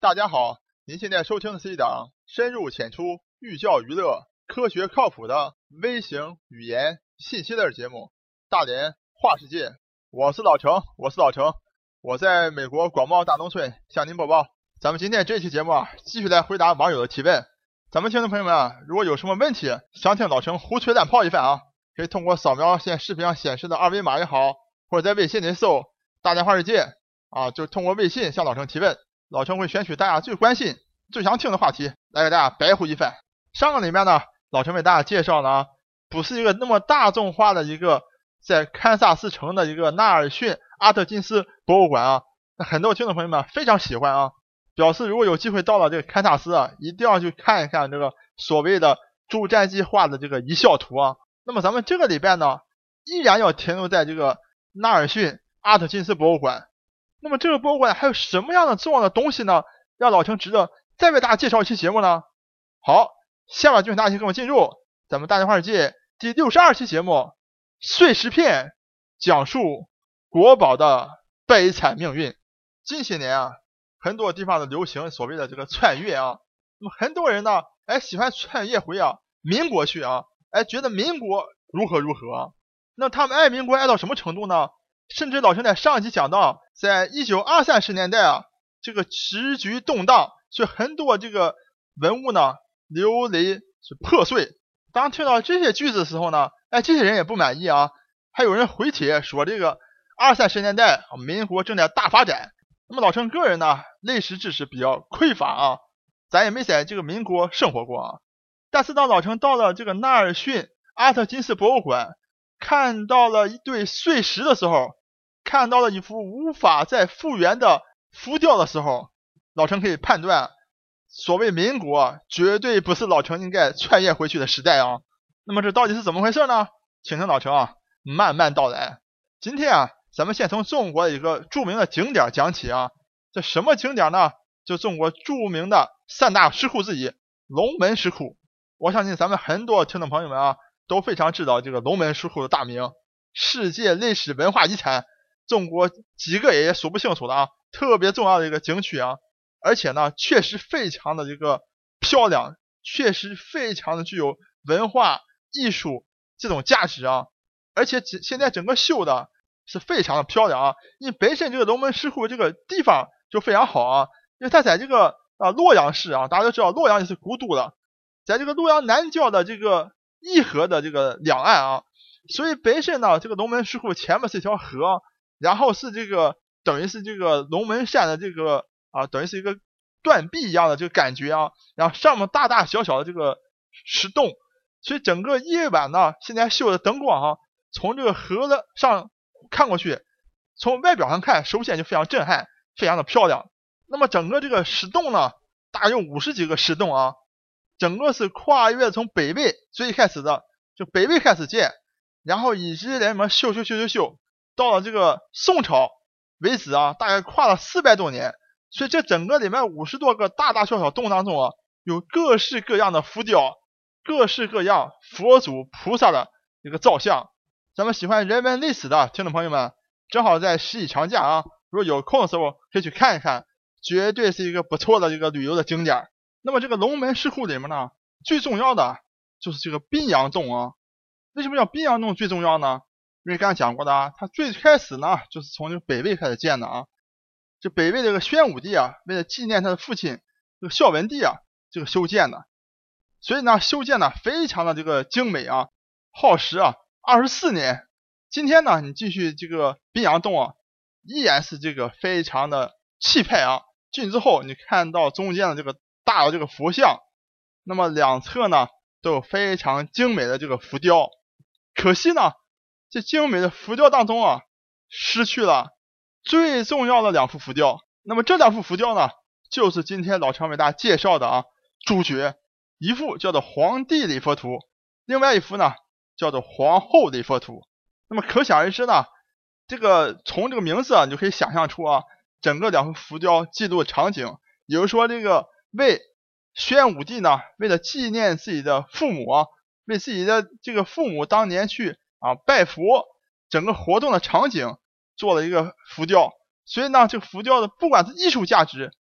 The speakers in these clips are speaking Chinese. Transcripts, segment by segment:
大家好，您现在收听的是一档深入浅出、寓教于乐、科学靠谱的微型语言信息类节目《大连话世界》。我是老程，我在美国广袤大农村向您播报。咱们今天这期节目继续来回答网友的提问。咱们听众朋友们如果有什么问题想听老程胡吹乱泡一番可以通过扫描现在视频上显示的二维码也好，或者在微信里搜“大连话世界”就通过微信向老程提问。老程会选取大家最关心、最想听的话题来给大家白话一番。上个里面呢，老程为大家介绍呢，不是一个那么大众化的一个在堪萨斯城的一个纳尔逊阿特金斯博物馆很多听众朋友们非常喜欢表示如果有机会到了这个堪萨斯一定要去看一看这个所谓的驻战计划的这个遗效图那么咱们这个礼拜呢，依然要停留在这个纳尔逊阿特金斯博物馆。那么这个博物馆还有什么样的重要的东西呢？让老程值得再为大家介绍一期节目呢？好，下面就请大家跟我进入咱们大连话世界第62期节目碎石片，讲述国宝的悲惨命运。近些年很多地方的流行所谓的这个穿越那么很多人呢喜欢穿越回民国去觉得民国如何那他们爱民国爱到什么程度呢？甚至老程在上一集讲到，在1920、30年代这个时局动荡，所以很多这个文物呢流离是破碎。当听到这些句子的时候呢，这些人也不满意还有人回帖说这个20、30年代民国正在大发展。那么老程个人呢历史知识比较匮乏咱也没在这个民国生活过但是当老程到了这个纳尔逊阿特金斯博物馆，看到了一堆碎石的时候，看到了一幅无法再复原的浮雕的时候，老程可以判断所谓民国绝对不是老程应该穿越回去的时代那么这到底是怎么回事呢？请听老程慢慢道来。今天咱们先从中国的一个著名的景点讲起这什么景点呢？就中国著名的3大石窟之一龙门石窟。我相信咱们很多听众朋友们都非常知道这个龙门石窟的大名，世界历史文化遗产，中国几个也数不清楚的特别重要的一个景区而且呢确实非常的这个漂亮，确实非常的具有文化艺术这种价值而且现在整个修的是非常的漂亮因为本身这个龙门石窟这个地方就非常好因为它在这个洛阳市大家都知道洛阳也是古都的，在这个洛阳南郊的这个沂河的这个两岸所以本身呢这个龙门石窟前面是一条河，然后是这个等于是这个龙门山的这个等于是一个断壁一样的这个感觉然后上面大大小小的这个石洞，所以整个夜晚呢现在修的灯光从这个河的上看过去，从外表上看首先就非常震撼，非常的漂亮。那么整个这个石洞呢大概有50几个石洞整个是跨越从北魏最开始的就北魏开始建，然后一直来修到了这个宋朝为止大概跨了400多年，所以这整个里面50多个大大小小洞当中有各式各样的浮雕，各式各样佛祖菩萨的一个造像。咱们喜欢人文历史的听众朋友们正好在十一长假如果有空的时候可以去看一看，绝对是一个不错的这个旅游的景点。那么这个龙门石窟里面呢最重要的就是这个宾阳洞为什么叫宾阳洞最重要呢？因为刚才讲过的它最开始呢就是从这个北魏开始建的这北魏这个宣武帝为了纪念他的父亲这个孝文帝这个修建的，所以呢修建的非常的这个精美耗时24年。今天呢你继续这个宾阳洞依然是这个非常的气派进之后你看到中间的这个大的这个佛像，那么两侧呢都有非常精美的这个浮雕，可惜呢这精美的浮雕当中失去了最重要的2幅浮雕。那么这2幅浮雕呢就是今天老程为大家介绍的主角，一幅叫做皇帝礼佛图，另外一幅呢叫做皇后礼佛图。那么可想而知呢，这个从这个名字你就可以想象出整个2幅浮雕记录的场景，也就是说这个为宣武帝呢为了纪念自己的父母为自己的这个父母当年去拜佛整个活动的场景做了一个浮雕，所以呢这个浮雕的不管是艺术价值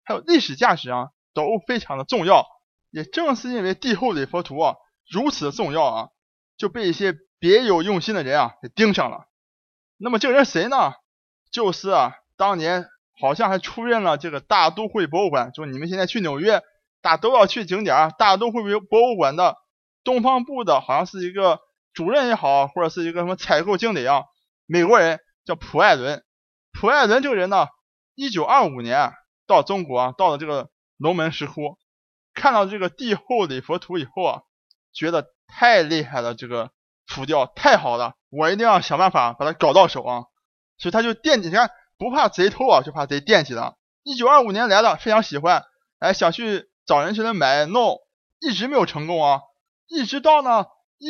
还有历史价值啊，都非常的重要。也正是因为帝后礼佛图啊如此的重要啊，就被一些别有用心的人啊给盯上了。那么这个人谁呢？就是当年好像还出任了这个大都会博物馆，就是你们现在去纽约大家都要去景点大都会博物馆的东方部的，好像是一个主任也好，或者是一个什么采购经理啊，美国人叫普艾伦。普艾伦这个人呢，1925年到中国到了这个龙门石窟，看到这个帝后礼佛图以后觉得太厉害了，这个浮雕太好了，我一定要想办法把它搞到手所以他就惦记，你看不怕贼偷就怕贼惦记了。1925年来了，非常喜欢，想去找人去买弄，一直没有成功一直到呢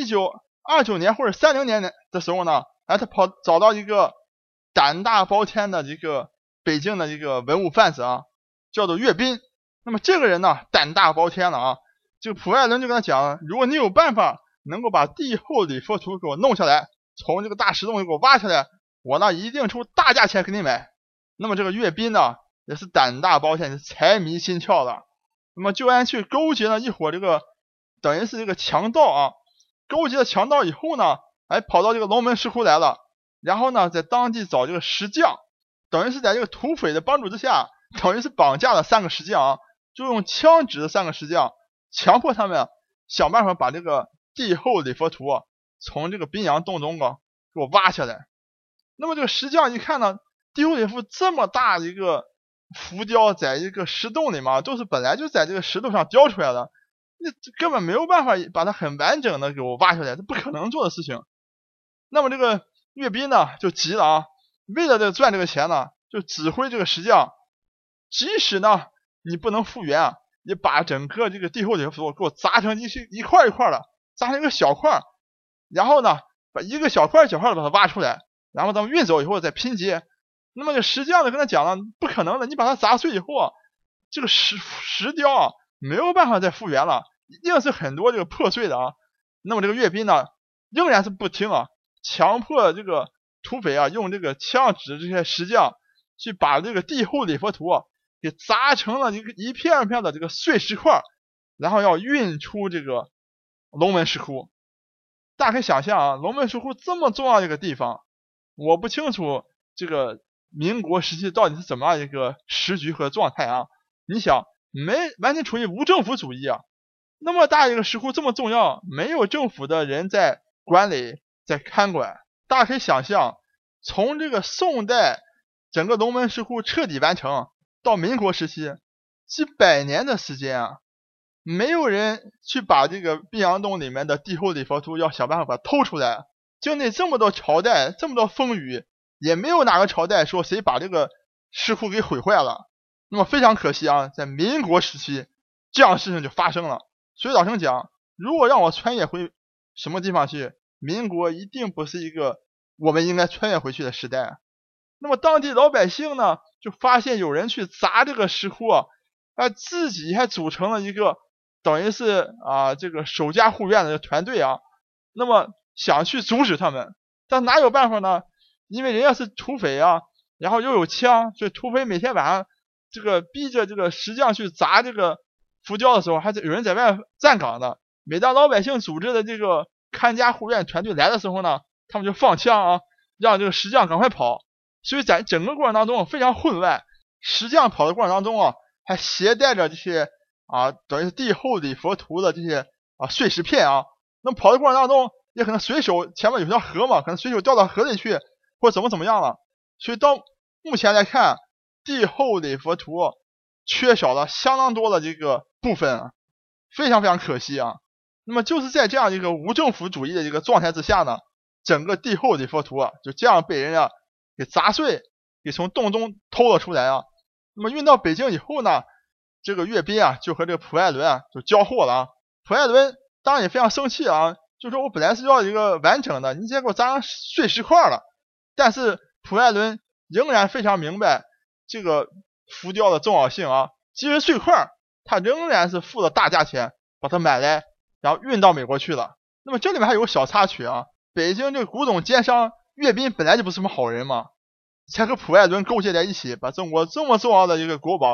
1929年或者30年的时候呢，他找到一个胆大包天的一个北京的一个文物贩子叫做岳斌。那么这个人呢胆大包天了这个普艾伦就跟他讲，如果你有办法能够把帝后礼佛图给我弄下来，从这个大石洞给我挖下来，我呢一定出大价钱给你买。那么这个岳斌呢也是胆大包天，是财迷心窍的。那么就按去勾结了一伙这个等于是这个强盗勾结了强盗以后呢，跑到这个龙门石窟来了，然后呢在当地找这个石匠，等于是在这个土匪的帮助之下，等于是绑架了3个石匠就用枪指着3个石匠，强迫他们想办法把这个帝后礼佛图从这个宾阳洞中给我挖下来。那么这个石匠一看呢，帝后礼佛这么大的一个浮雕在一个石洞里嘛，都是本来就在这个石头上雕出来的，你根本没有办法把它很完整的给我挖下来，这不可能做的事情。那么这个岳斌呢就急了为了赚这个钱呢，就指挥这个石匠，即使呢你不能复原你把整个这个帝后礼佛图给我砸成一块一块的，砸成一个小块，然后呢把一个小块小块的把它挖出来，然后咱们运走以后再拼接。那么这石匠呢跟他讲了，不可能的，你把它砸碎以后这个石雕没有办法再复原了，一定是很多这个破碎的那么这个岳斌呢仍然是不听强迫这个土匪用这个枪指这些石匠去把这个帝后礼佛图给砸成了一片一片的这个碎石块，然后要运出这个龙门石窟。大家可以想象龙门石窟这么重要的一个地方，我不清楚这个民国时期到底是怎么样一个时局和状态你想完全处于无政府主义那么大一个石窟这么重要，没有政府的人在管理在看管。大家可以想象，从这个宋代整个龙门石窟彻底完成到民国时期几百年的时间没有人去把这个宾阳洞里面的帝后礼佛图要想办法把它偷出来。经历这么多朝代这么多风雨，也没有哪个朝代说谁把这个石窟给毁坏了。那么非常可惜在民国时期这样的事情就发生了。所以老生讲，如果让我穿越回什么地方去，民国一定不是一个我们应该穿越回去的时代。那么当地老百姓呢就发现有人去砸这个石窟自己还组成了一个等于是这个守家护院的团队那么想去阻止他们，但哪有办法呢？因为人家是土匪然后又有枪，所以土匪每天晚上这个逼着这个石匠去砸这个浮雕的时候，还是有人在外站岗的。每当老百姓组织的这个看家护院团队来的时候呢，他们就放枪让这个石匠赶快跑。所以在整个过程当中非常混乱，石匠跑的过程当中还携带着这些等于是帝后礼佛图的这些碎石片那么跑的过程当中也可能随手前面有条河嘛，可能随手掉到河里去，或者怎么样了。所以到目前来看，帝后礼佛图缺少了相当多的这个部分非常非常可惜那么就是在这样一个无政府主义的一个状态之下呢，整个帝后礼佛图就这样被人给砸碎，给从洞中偷了出来那么运到北京以后呢，这个岳斌就和这个普艾伦就交货了普艾伦当然也非常生气就说我本来是要一个完整的，你结果砸成碎石块了。但是普艾伦仍然非常明白这个浮雕的重要性即使碎块他仍然是付了大价钱把它买来，然后运到美国去了。那么这里面还有个小插曲北京这个古董奸商岳斌本来就不是什么好人嘛，才和普艾伦勾结在一起，把中国这么重要的一个国宝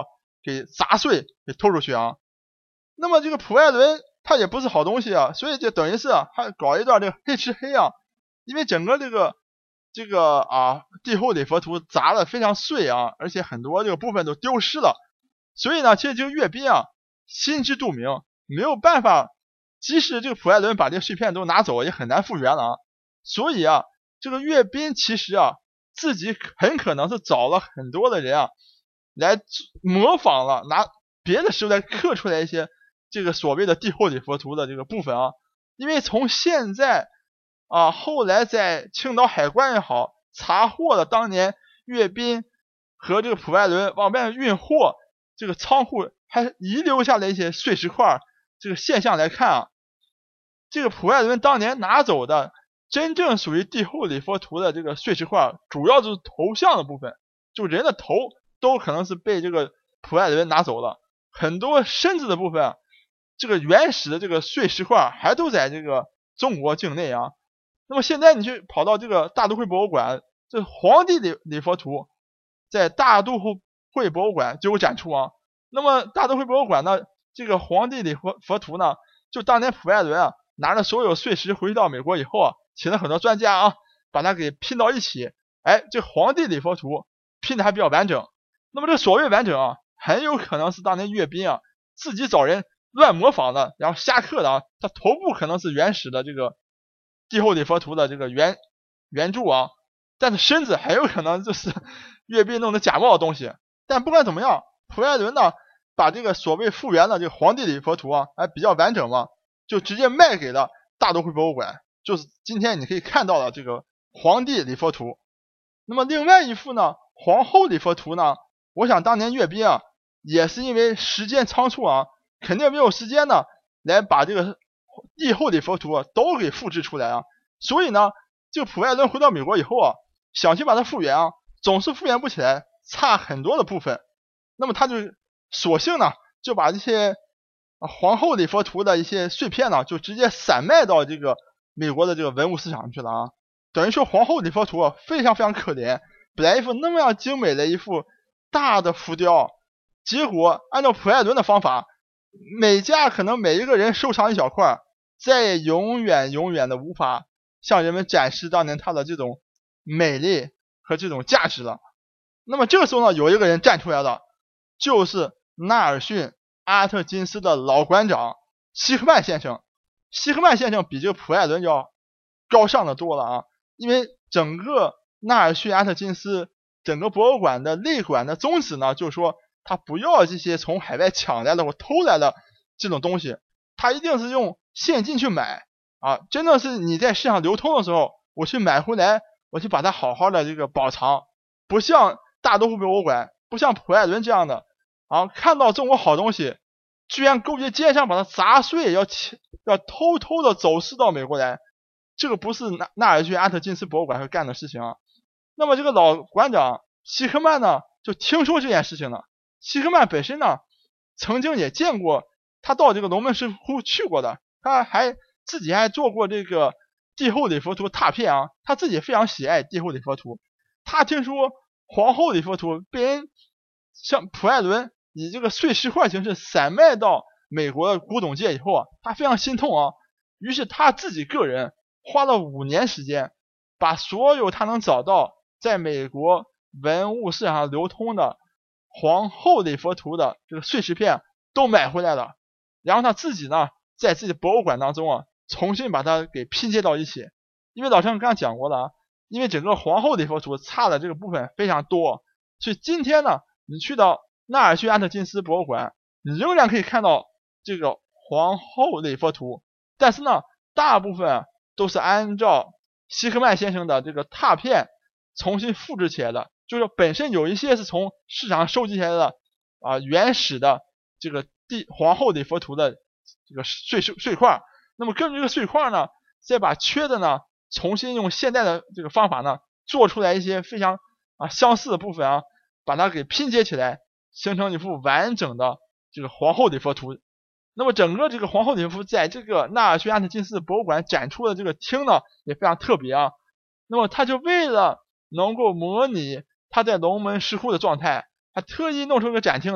给砸碎给偷出去啊。那么这个普艾伦他也不是好东西啊，所以就等于是还搞一段这个黑吃黑啊，因为整个这个帝后礼佛图砸得非常碎啊，而且很多这个部分都丢失了，所以呢其实这个阅兵啊心知肚明，没有办法，即使这个普艾伦把这个碎片都拿走也很难复原了啊。所以啊这个阅兵其实啊自己很可能是找了很多的人啊来模仿了，拿别的时候来刻出来一些这个所谓的帝后礼佛图的这个部分啊。因为从现在后来在青岛海关也好查获了当年阅兵和这个普艾伦往外运货这个仓库还遗留下来一些碎石块这个现象来看啊，这个普艾伦当年拿走的真正属于帝后礼佛图的这个碎石块主要就是头像的部分，就人的头都可能是被这个普艾伦拿走了，很多身子的部分这个原始的这个碎石块还都在这个中国境内啊。那么现在你去跑到这个大都会博物馆，这皇帝礼佛图在大都会博物馆就有展出啊。那么大都会博物馆呢这个皇帝礼佛图呢，就当年普艾伦拿着所有碎石回到美国以后请了很多专家把它给拼到一起，这皇帝礼佛图拼的还比较完整。那么这所谓完整很有可能是当年阅兵自己找人乱模仿的，然后瞎刻的它头部可能是原始的这个帝后礼佛图的这个原著但是身子很有可能就是阅兵弄的假冒的东西。但不管怎么样，普艾伦呢把这个所谓复原的这个皇帝礼佛图还比较完整嘛，就直接卖给了大都会博物馆，就是今天你可以看到的这个皇帝礼佛图。那么另外一幅呢皇后礼佛图呢，我想当年阅兵也是因为时间仓促肯定没有时间呢来把这个帝后礼佛图都给复制出来所以呢这个普艾伦回到美国以后想去把它复原总是复原不起来，差很多的部分。那么他就索性呢就把这些皇后礼佛图的一些碎片呢就直接散卖到这个美国的这个文物市场去了等于说皇后礼佛图非常非常可怜，本来一幅那么样精美的一幅大的浮雕，结果按照普艾伦的方法，每家可能每一个人收藏一小块，再也永远的无法向人们展示当年它的这种美丽和这种价值了。那么这个时候呢有一个人站出来了，就是纳尔逊阿特金斯的老馆长希克曼先生。希克曼先生比这个普艾伦要高尚的多了因为整个纳尔逊阿特金斯整个博物馆的内馆的宗旨呢，就是说他不要这些从海外抢来的或偷来的这种东西，他一定是用现金去买真的是你在市场流通的时候我去买回来，我去把它好好的这个保藏，不像大都会博物馆，不像普艾伦这样的看到中国好东西居然勾结奸商把它砸碎，要偷偷的走私到美国来，这个不是纳尔逊阿特金斯博物馆会干的事情那么这个老馆长希克曼呢就听说这件事情了。希克曼本身呢曾经也见过，他到这个龙门石窟去过的，他还自己还做过这个帝后礼佛图拓片他自己非常喜爱帝后礼佛图。他听说皇后礼佛图被人像普艾伦以这个碎石块形式散卖到美国的古董界以后他非常心痛于是他自己个人花了5年时间，把所有他能找到在美国文物市场上流通的皇后礼佛图的这个碎石片都买回来了，然后他自己呢在自己的博物馆当中重新把它给拼接到一起。因为老陈刚刚讲过了因为整个皇后礼佛图差的这个部分非常多，所以今天呢你去到纳尔逊阿特金斯博物馆，你仍然可以看到这个皇后礼佛图，但是呢大部分都是按照希克曼先生的这个拓片重新复制起来的，就是本身有一些是从市场上收集起来的原始的这个皇后礼佛图的这个碎块，那么根据这个碎块呢再把缺的呢重新用现代的这个方法呢做出来一些非常相似的部分把它给拼接起来，形成一幅完整的这个皇后礼佛图。那么整个这个皇后礼佛图在这个纳尔逊阿特金斯博物馆展出的这个厅呢也非常特别那么他就为了能够模拟他在龙门石窟的状态，他特意弄出一个展厅来，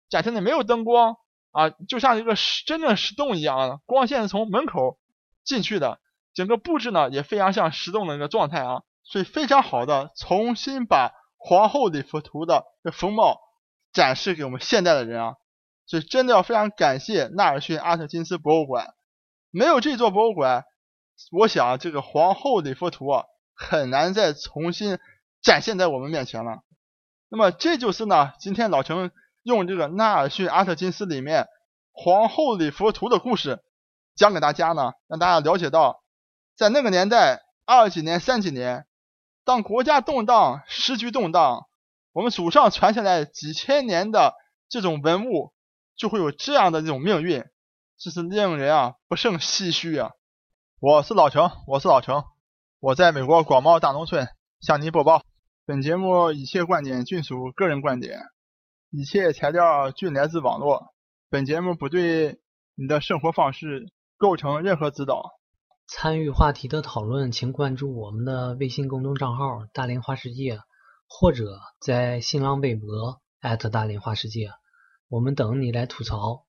展现的没有灯光啊，就像一个真正石洞一样，光线从门口进去的，整个布置呢也非常像石洞的一个状态啊，所以非常好的重新把皇后礼服图的风貌展示给我们现代的人啊，所以真的要非常感谢纳尔逊·阿特金斯博物馆，没有这座博物馆，我想这个皇后礼服图啊很难再重新展现在我们面前了。那么这就是呢，今天老程用这个纳尔逊·阿特金斯里面皇后礼服图的故事讲给大家呢，让大家了解到，在那个年代20几年、30几年，当国家动荡、时局动荡，我们祖上传下来几千年的这种文物，就会有这样的这种命运，这是令人啊不胜唏嘘啊。我是老程，我在美国广袤大农村向您播报。本节目一切观点均属个人观点，一切材料均来自网络，本节目不对你的生活方式构成任何指导。 参与话题的讨论，请关注我们的微信公众账号大连话世界，或者在新浪微博大连话世界，我们等你来吐槽。